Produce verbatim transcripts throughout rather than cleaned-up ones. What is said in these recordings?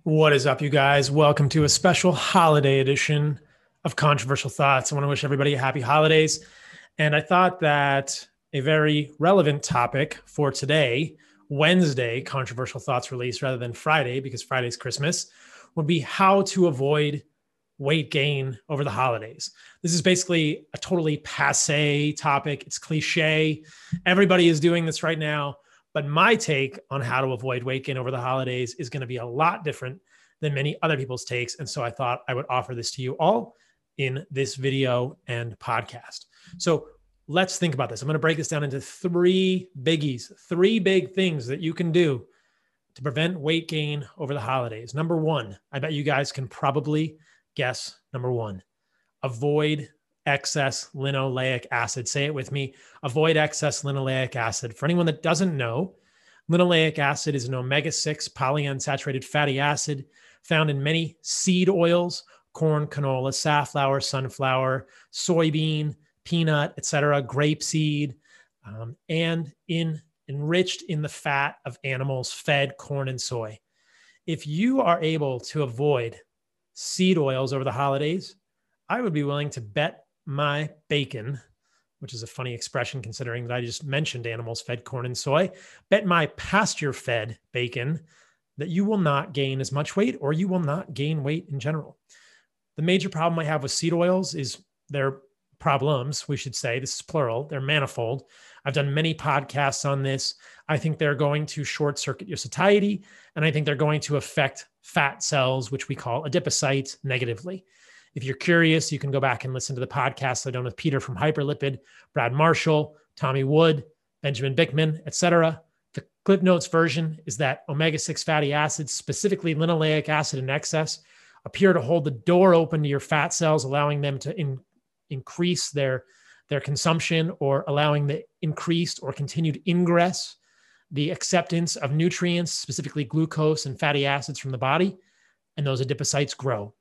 What is up, you guys? Welcome to a special holiday edition of Controversial Thoughts. I want to wish everybody a happy holidays. And I thought that a very relevant topic for today, Wednesday, Controversial Thoughts release rather than Friday, because Friday's Christmas, would be how to avoid weight gain over the holidays. This is basically a totally passe topic. It's cliche. Everybody is doing this right now. But my take on how to avoid weight gain over the holidays is going to be a lot different than many other people's takes. And so I thought I would offer this to you all in this video and podcast. So let's think about this. I'm going to break this down into three biggies, three big things that you can do to prevent weight gain over the holidays. Number one, I bet you guys can probably guess number one, avoid excess linoleic acid. Say it with me. Avoid excess linoleic acid. For anyone that doesn't know, linoleic acid is an omega six polyunsaturated fatty acid found in many seed oils, corn, canola, safflower, sunflower, soybean, peanut, et cetera, grapeseed, um, and in enriched in the fat of animals fed corn and soy. If you are able to avoid seed oils over the holidays, I would be willing to bet my bacon, which is a funny expression considering that I just mentioned animals fed corn and soy, bet my pasture fed bacon that you will not gain as much weight or you will not gain weight in general. The major problem I have with seed oils is their problems, we should say, this is plural, they're manifold. I've done many podcasts on this. I think they're going to short circuit your satiety, and I think they're going to affect fat cells, which we call adipocytes, negatively. If you're curious, you can go back and listen to the podcast I've done with Peter from Hyperlipid, Brad Marshall, Tommy Wood, Benjamin Bickman, et cetera. The Clip Notes version is that omega six fatty acids, specifically linoleic acid in excess, appear to hold the door open to your fat cells, allowing them to in, increase their, their consumption or allowing the increased or continued ingress, the acceptance of nutrients, specifically glucose and fatty acids from the body, and those adipocytes grow.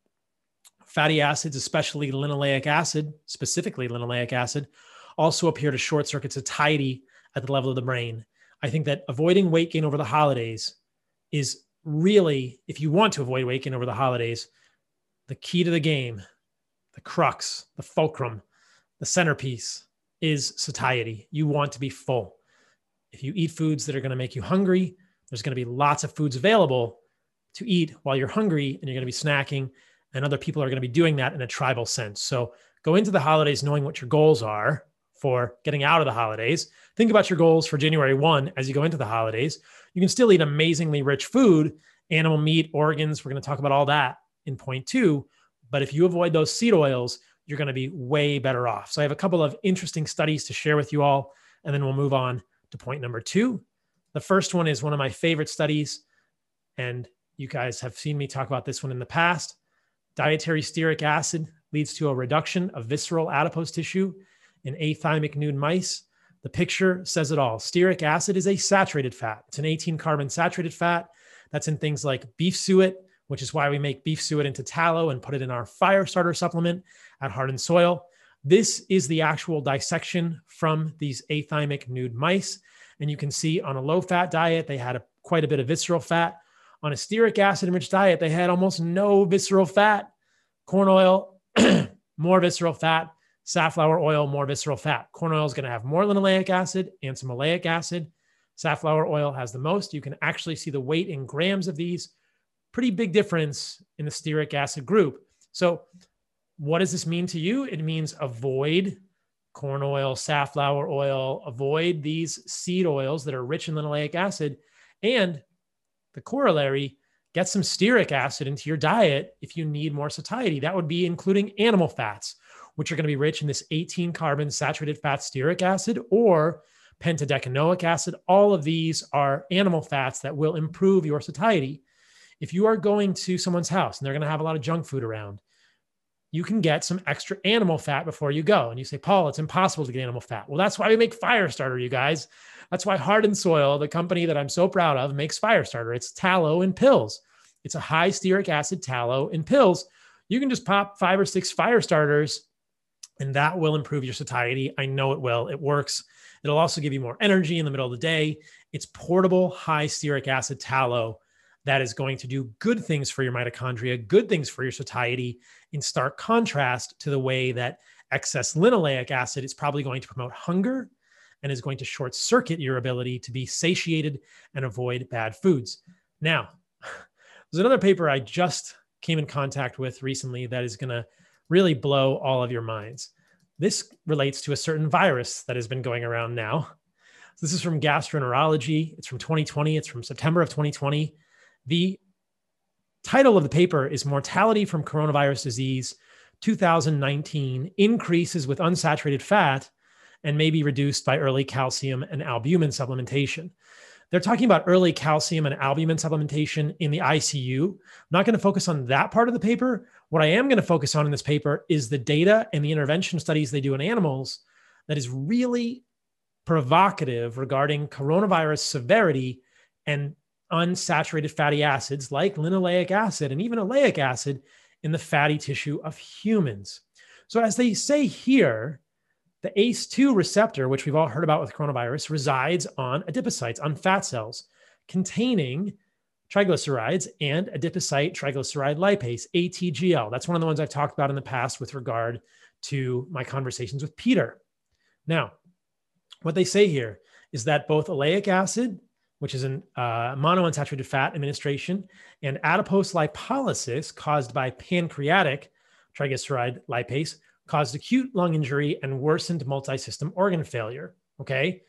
Fatty acids, especially linoleic acid, specifically linoleic acid, also appear to short circuit satiety at the level of the brain. I think that avoiding weight gain over the holidays is really, if you want to avoid weight gain over the holidays, the key to the game, the crux, the fulcrum, the centerpiece is satiety. You want to be full. If you eat foods that are going to make you hungry, there's going to be lots of foods available to eat while you're hungry, and you're going to be snacking. And other people are going to be doing that in a tribal sense. So go into the holidays knowing what your goals are for getting out of the holidays. Think about your goals for January first as you go into the holidays. You can still eat amazingly rich food, animal meat, organs. We're going to talk about all that in point two. But if you avoid those seed oils, you're going to be way better off. So I have a couple of interesting studies to share with you all, and then we'll move on to point number two. The first one is one of my favorite studies, and you guys have seen me talk about this one in the past. Dietary stearic acid leads to a reduction of visceral adipose tissue in athymic nude mice. The picture says it all. Stearic acid is a saturated fat. It's an eighteen carbon saturated fat. That's in things like beef suet, which is why we make beef suet into tallow and put it in our fire starter supplement at Heart and Soil. This is the actual dissection from these athymic nude mice. And you can see on a low fat diet, they had a, quite a bit of visceral fat. On a stearic acid enriched diet, they had almost no visceral fat. Corn oil, more visceral fat. Safflower oil, more visceral fat. Corn oil is going to have more linoleic acid and some oleic acid. Safflower oil has the most. You can actually see the weight in grams of these. Pretty big difference in the stearic acid group. So what does this mean to you? It means avoid corn oil, safflower oil, avoid these seed oils that are rich in linoleic acid, and the corollary, get some stearic acid into your diet if you need more satiety. That would be including animal fats, which are going to be rich in this eighteen carbon saturated fat stearic acid or pentadecanoic acid. All of these are animal fats that will improve your satiety. If you are going to someone's house and they're going to have a lot of junk food around, you can get some extra animal fat before you go. And you say, Paul, it's impossible to get animal fat. Well, that's why we make Firestarter, you guys. That's why Heart and Soil, the company that I'm so proud of, makes Firestarter. It's tallow in pills. It's a high stearic acid tallow in pills. You can just pop five or six Firestarters, and that will improve your satiety. I know it will. It works. It'll also give you more energy in the middle of the day. It's portable, high stearic acid tallow that is going to do good things for your mitochondria, good things for your satiety, in stark contrast to the way that excess linoleic acid is probably going to promote hunger and is going to short circuit your ability to be satiated and avoid bad foods. Now, there's another paper I just came in contact with recently that is going to really blow all of your minds. This relates to a certain virus that has been going around now. So this is from Gastroenterology. It's from twenty twenty. It's from September of twenty twenty. The title of the paper is Mortality from Coronavirus Disease two thousand nineteen Increases with Unsaturated Fat and May be Reduced by Early Calcium and Albumin Supplementation. They're talking about early calcium and albumin supplementation in the I C U. I'm not going to focus on that part of the paper. What I am going to focus on in this paper is the data and the intervention studies they do in animals that is really provocative regarding coronavirus severity and unsaturated fatty acids like linoleic acid and even oleic acid in the fatty tissue of humans. So as they say here, the A C E two receptor, which we've all heard about with coronavirus, resides on adipocytes, on fat cells containing triglycerides and adipocyte triglyceride lipase, A T G L. That's one of the ones I've talked about in the past with regard to my conversations with Peter. Now, what they say here is that both oleic acid, which is a uh, monounsaturated fat administration, and adipose lipolysis caused by pancreatic triglyceride lipase caused acute lung injury and worsened multi-system organ failure. Okay,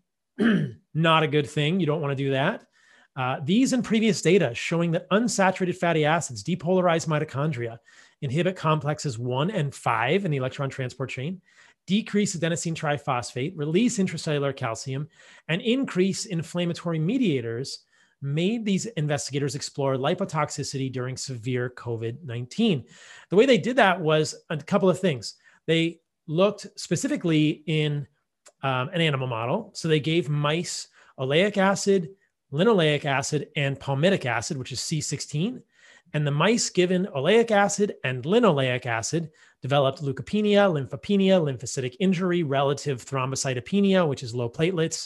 not a good thing. You don't want to do that. Uh, these and previous data showing that unsaturated fatty acids depolarize mitochondria, inhibit complexes one and five in the electron transport chain, decrease adenosine triphosphate, release intracellular calcium, and increase inflammatory mediators made these investigators explore lipotoxicity during severe COVID nineteen. The way they did that was a couple of things. They looked specifically in um, an animal model. So they gave mice oleic acid, linoleic acid, and palmitic acid, which is C sixteen. And the mice given oleic acid and linoleic acid developed leukopenia, lymphopenia, lymphocytic injury, relative thrombocytopenia, which is low platelets,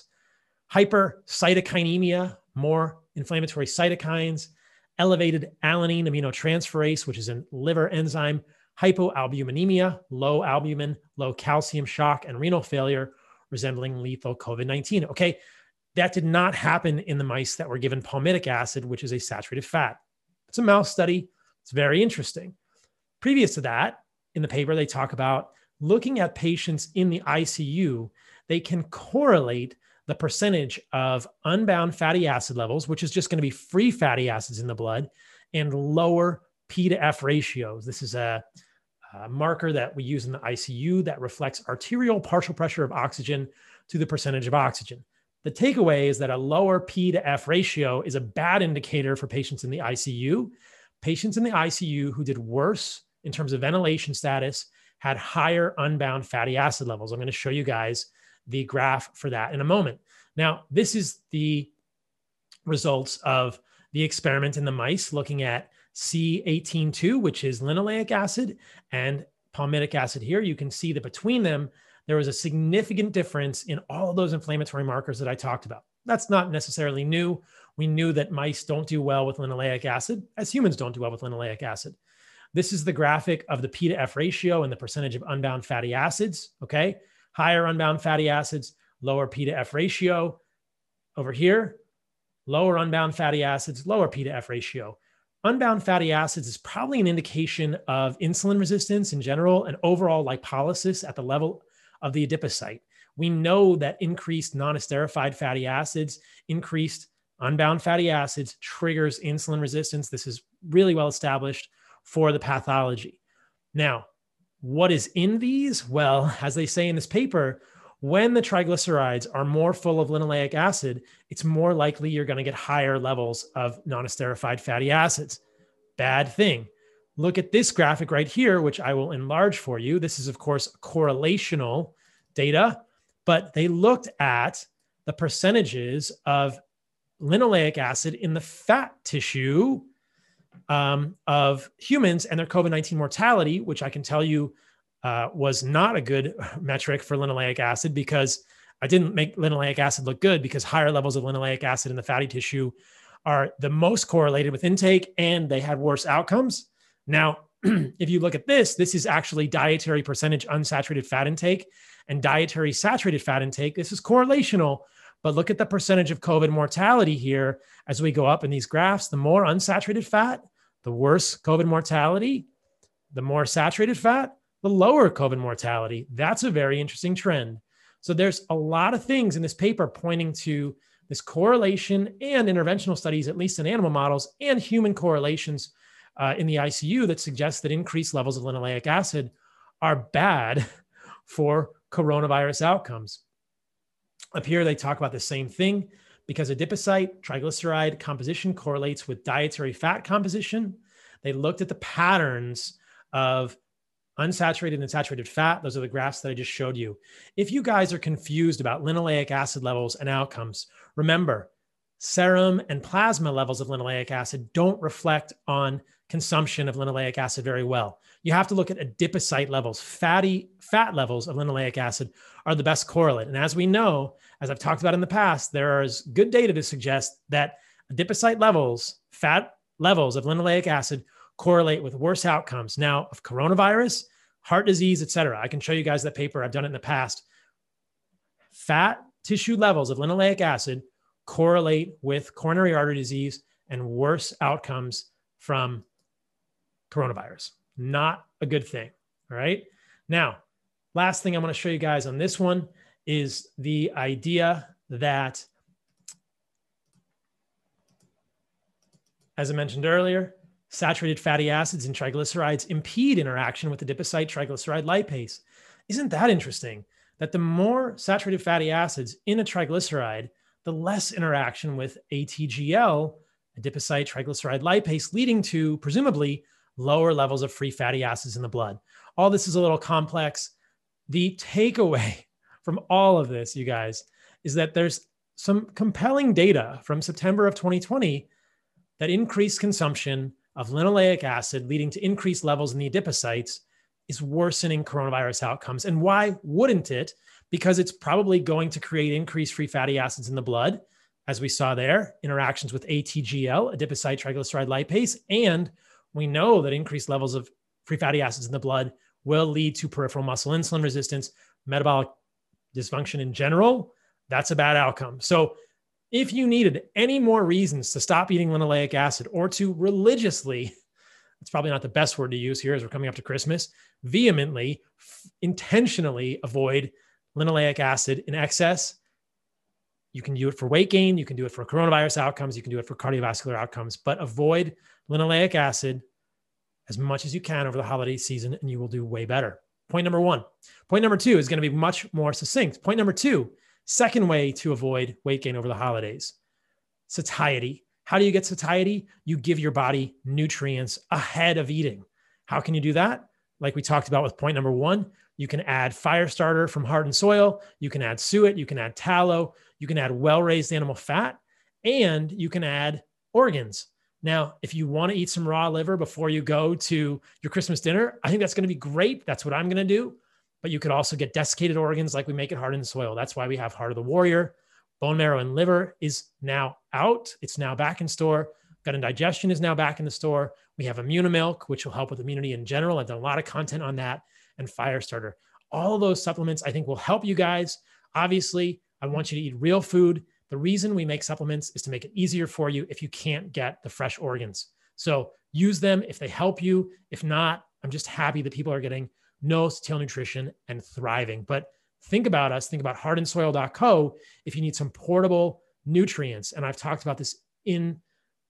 hypercytokinemia, more inflammatory cytokines, elevated alanine aminotransferase, which is a liver enzyme, hypoalbuminemia, low albumin, low calcium shock, and renal failure, resembling lethal COVID nineteen. Okay, that did not happen in the mice that were given palmitic acid, which is a saturated fat. It's a mouse study. It's very interesting. Previous to that, in the paper, they talk about looking at patients in the I C U. They can correlate the percentage of unbound fatty acid levels, which is just going to be free fatty acids in the blood, and lower P to F ratios. This is a, a marker that we use in the I C U that reflects arterial partial pressure of oxygen to the percentage of oxygen. The takeaway is that a lower P to F ratio is a bad indicator for patients in the I C U. Patients in the I C U who did worse in terms of ventilation status had higher unbound fatty acid levels. I'm going to show you guys the graph for that in a moment. Now, this is the results of the experiment in the mice looking at C eighteen two, which is linoleic acid, and palmitic acid here. You can see that between them, there was a significant difference in all of those inflammatory markers that I talked about. That's not necessarily new. We knew that mice don't do well with linoleic acid, as humans don't do well with linoleic acid. This is the graphic of the P to F ratio and the percentage of unbound fatty acids, okay? Higher unbound fatty acids, lower P to F ratio. Over here, lower unbound fatty acids, lower P to F ratio. Unbound fatty acids is probably an indication of insulin resistance in general and overall lipolysis at the level of the adipocyte. We know that increased non-esterified fatty acids, increased unbound fatty acids triggers insulin resistance. This is really well established for the pathology. Now, what is in these? Well, as they say in this paper, when the triglycerides are more full of linoleic acid, it's more likely you're going to get higher levels of non-esterified fatty acids. Bad thing. Look at this graphic right here, which I will enlarge for you. This is, of course, correlational data, but they looked at the percentages of linoleic acid in the fat tissue um, of humans and their COVID nineteen mortality, which I can tell you uh, was not a good metric for linoleic acid, because I didn't make linoleic acid look good, because higher levels of linoleic acid in the fatty tissue are the most correlated with intake, and they had worse outcomes. Now, if you look at this, this is actually dietary percentage unsaturated fat intake and dietary saturated fat intake. This is correlational, but look at the percentage of COVID mortality here as we go up in these graphs. The more unsaturated fat, the worse COVID mortality. The more saturated fat, the lower COVID mortality. That's a very interesting trend. So there's a lot of things in this paper pointing to this correlation and interventional studies, at least in animal models, and human correlations uh, in the I C U that suggest that increased levels of linoleic acid are bad for coronavirus outcomes. Up here, they talk about the same thing because adipocyte triglyceride composition correlates with dietary fat composition. They looked at the patterns of unsaturated and saturated fat. Those are the graphs that I just showed you. If you guys are confused about linoleic acid levels and outcomes, remember, serum and plasma levels of linoleic acid don't reflect on consumption of linoleic acid very well. You have to look at adipocyte levels. Fatty fat levels of linoleic acid are the best correlate. And as we know, as I've talked about in the past, there is good data to suggest that adipocyte levels, fat levels of linoleic acid correlate with worse outcomes. Now, of coronavirus, heart disease, et cetera. I can show you guys that paper. I've done it in the past. Fat tissue levels of linoleic acid correlate with coronary artery disease and worse outcomes from coronavirus. Not a good thing. All right. Now, last thing I want to show you guys on this one is the idea that, as I mentioned earlier, saturated fatty acids and triglycerides impede interaction with adipocyte triglyceride lipase. Isn't that interesting? That the more saturated fatty acids in a triglyceride, the less interaction with A T G L, adipocyte triglyceride lipase, leading to presumably lower levels of free fatty acids in the blood. All this is a little complex. The takeaway from all of this, you guys, is that there's some compelling data from September of twenty twenty that increased consumption of linoleic acid leading to increased levels in the adipocytes is worsening coronavirus outcomes. And why wouldn't it? Because it's probably going to create increased free fatty acids in the blood, as we saw there, interactions with A T G L, adipocyte triglyceride lipase. And we know that increased levels of free fatty acids in the blood will lead to peripheral muscle insulin resistance, metabolic dysfunction in general. That's a bad outcome. So if you needed any more reasons to stop eating linoleic acid or to religiously, it's probably not the best word to use here as we're coming up to Christmas, vehemently, f- intentionally avoid linoleic acid in excess, you can do it for weight gain, you can do it for coronavirus outcomes, you can do it for cardiovascular outcomes, but avoid linoleic acid as much as you can over the holiday season and you will do way better. Point number one. Point number two is going to be much more succinct. Point number two, second way to avoid weight gain over the holidays, satiety. How do you get satiety? You give your body nutrients ahead of eating. How can you do that? Like we talked about with point number one, you can add Firestarter from Heart and Soil. You can add suet. You can add tallow. You can add well-raised animal fat, and you can add organs. Now, if you want to eat some raw liver before you go to your Christmas dinner, I think that's going to be great. That's what I'm going to do. But you could also get desiccated organs like we make at Heart and Soil. That's why we have Heart of the Warrior. Bone marrow and liver is now out. It's now back in store. Gut and digestion is now back in the store. We have Immunomilk, which will help with immunity in general. I've done a lot of content on that, and Firestarter. All of those supplements I think will help you guys. Obviously, I want you to eat real food. The reason we make supplements is to make it easier for you if you can't get the fresh organs. So use them if they help you. If not, I'm just happy that people are getting no-till nutrition and thriving. But think about us, think about heart and soil dot co if you need some portable nutrients. And I've talked about this in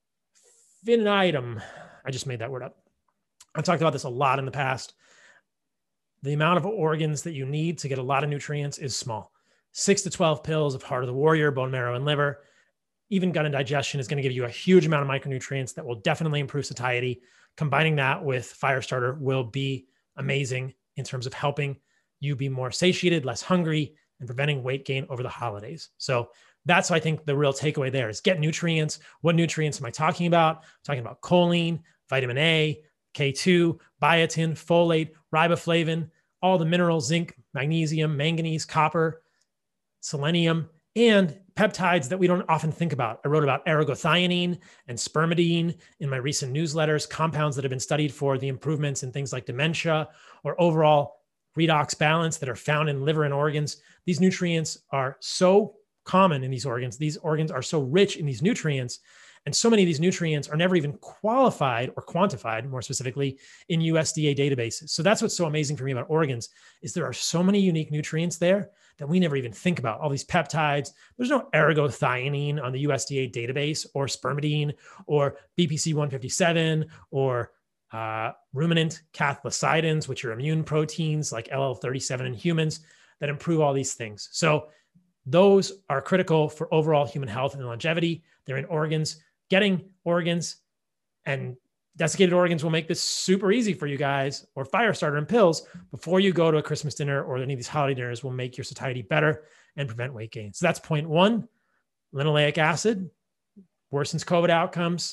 infinitum. I just made that word up. I've talked about this a lot in the past. The amount of organs that you need to get a lot of nutrients is small. Six to twelve pills of Heart of the Warrior, bone marrow, and liver. Even gut and digestion is going to give you a huge amount of micronutrients that will definitely improve satiety. Combining that with Firestarter will be amazing in terms of helping you be more satiated, less hungry, and preventing weight gain over the holidays. So that's, I think, the real takeaway there is get nutrients. What nutrients am I talking about? I'm talking about choline, vitamin A, K two, biotin, folate, riboflavin, all the minerals, zinc, magnesium, manganese, copper, selenium, and peptides that we don't often think about. I wrote about ergothioneine and spermidine in my recent newsletters, compounds that have been studied for the improvements in things like dementia or overall redox balance that are found in liver and organs. These nutrients are so common in these organs. These organs are so rich in these nutrients. And so many of these nutrients are never even qualified or quantified, more specifically, in U S D A databases. So that's what's so amazing for me about organs is there are so many unique nutrients there that we never even think about. All these peptides. There's no ergothioneine on the U S D A database, or spermidine, or B P C one fifty-seven, or uh, ruminant cathelicidins, which are immune proteins like L L thirty-seven in humans that improve all these things. So those are critical for overall human health and longevity. They're in organs. Getting organs and desiccated organs will make this super easy for you guys, or fire starter and pills before you go to a Christmas dinner or any of these holiday dinners will make your satiety better and prevent weight gain. So that's point one. Linoleic acid worsens COVID outcomes.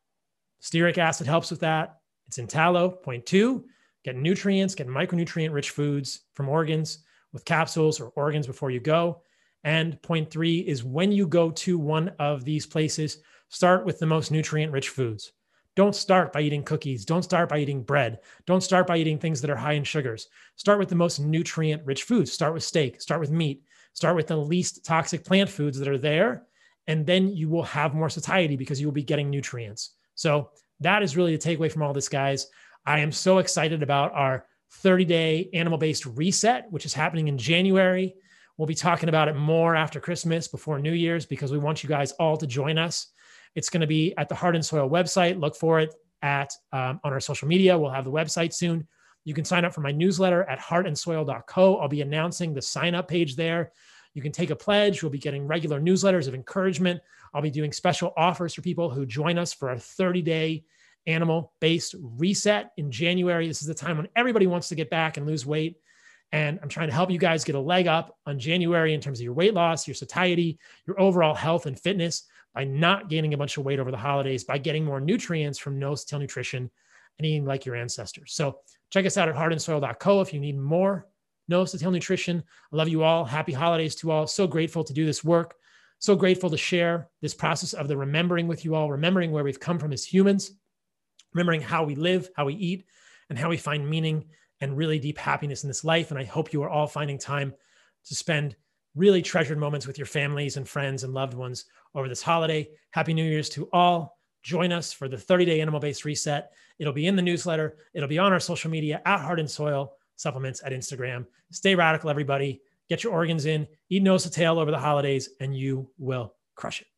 Stearic acid helps with that. It's in tallow. Point two, get nutrients, get micronutrient rich foods from organs with capsules or organs before you go. And point three is when you go to one of these places, start with the most nutrient-rich foods. Don't start by eating cookies. Don't start by eating bread. Don't start by eating things that are high in sugars. Start with the most nutrient-rich foods. Start with steak. Start with meat. Start with the least toxic plant foods that are there. And then you will have more satiety because you will be getting nutrients. So that is really the takeaway from all this, guys. I am so excited about our thirty-day animal-based reset, which is happening in January. We'll be talking about it more after Christmas, before New Year's, because we want you guys all to join us. It's going to be at the Heart and Soil website. Look for it at um, on our social media. We'll have the website soon. You can sign up for my newsletter at heart and soil dot co. I'll be announcing the sign up page there. You can take a pledge. We'll be getting regular newsletters of encouragement. I'll be doing special offers for people who join us for our thirty-day animal-based reset in January. This is the time when everybody wants to get back and lose weight. And I'm trying to help you guys get a leg up on January in terms of your weight loss, your satiety, your overall health and fitness, by not gaining a bunch of weight over the holidays, by getting more nutrients from Nose to Tail Nutrition and eating like your ancestors. So check us out at heart and soil dot co if you need more Nose to Tail Nutrition. I love you all. Happy holidays to all. So grateful to do this work. So grateful to share this process of the remembering with you all, remembering where we've come from as humans, remembering how we live, how we eat, and how we find meaning and really deep happiness in this life. And I hope you are all finding time to spend really treasured moments with your families and friends and loved ones over this holiday. Happy New Year's to all. Join us for the thirty-day animal-based reset. It'll be in the newsletter. It'll be on our social media at Heart and Soil Supplements at Instagram. Stay radical, everybody. Get your organs in. Eat nose to tail over the holidays, and you will crush it.